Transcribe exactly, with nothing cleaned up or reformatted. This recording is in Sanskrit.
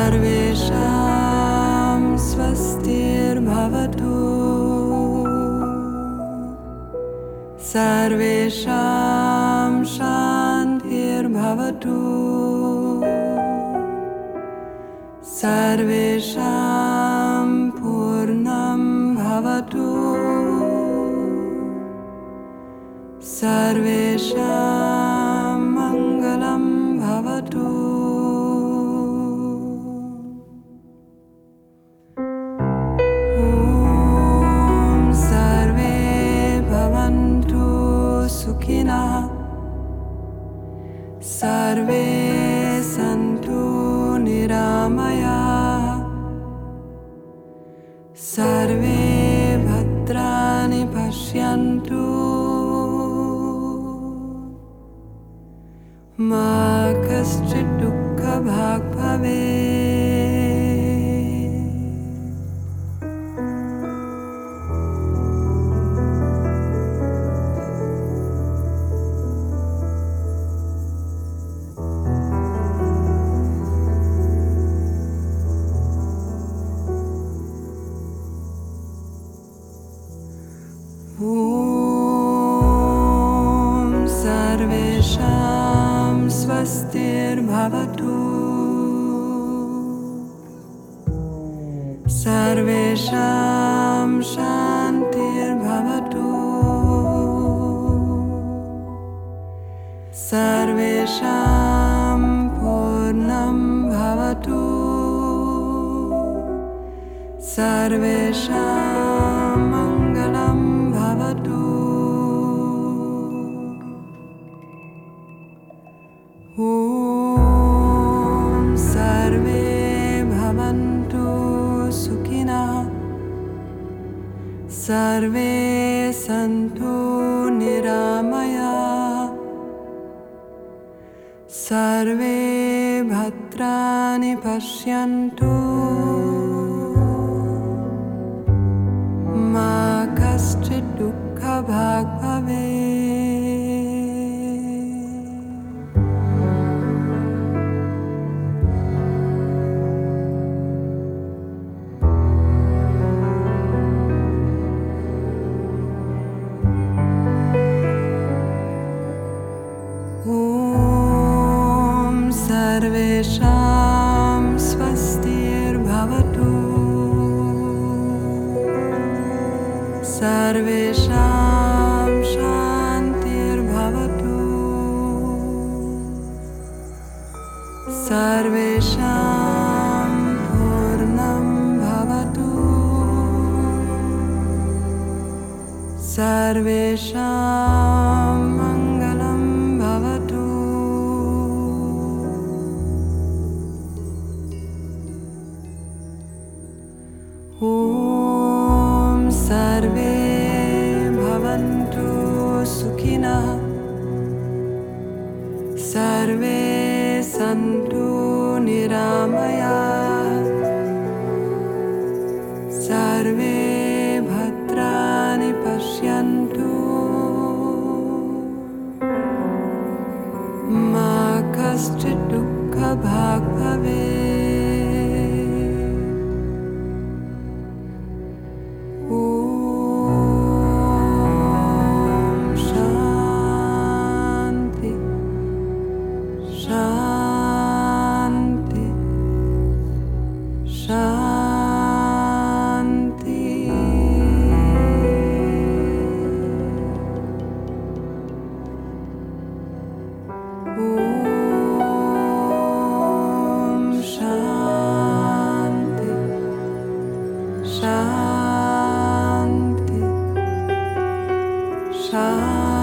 सर्वेषां स्वस्तिर्भवतु सर्वेषां शान्तिर्भवतु सर्वेषां पूर्णं भवतु सर्वेषां मङ्गलं भवतु ॐ सर्वे भवन्तु सुखिनः सर्वे सन्तु निरामयाः सर्वे भद्राणि पश्यन्तु मा कश्चित् दुःखभाग् भवेत्। ॐ सर्वेषां स्वस्तिर्भवतु सर्वेषां शान्तिर्भवतु सर्वेषां पूर्णं भवतु सर्वेषां मङ्गलं भवतु ॐ सर्वे भवन्तु सुखिनः सर्वे सन्तु निरामयाः सर्वे भद्राणि पश्यन्तु मा कश्चित् दुःखभाग् भवेत्। ॐ सर्वेषां स्वस्तिर्भवतु सर्वेषां शान्तिर्भवतु सर्वेषां पूर्णं भवतु सर्वेषां मङ्गलं भवतु ॐ सर्वे भवन्तु सुखिनः सर्वे सन्तु निरामयाः सर्वे भद्राणि पश्यन्तु मा कश्चित् दुःखभाग् भवेत्। Shanti, Shanti.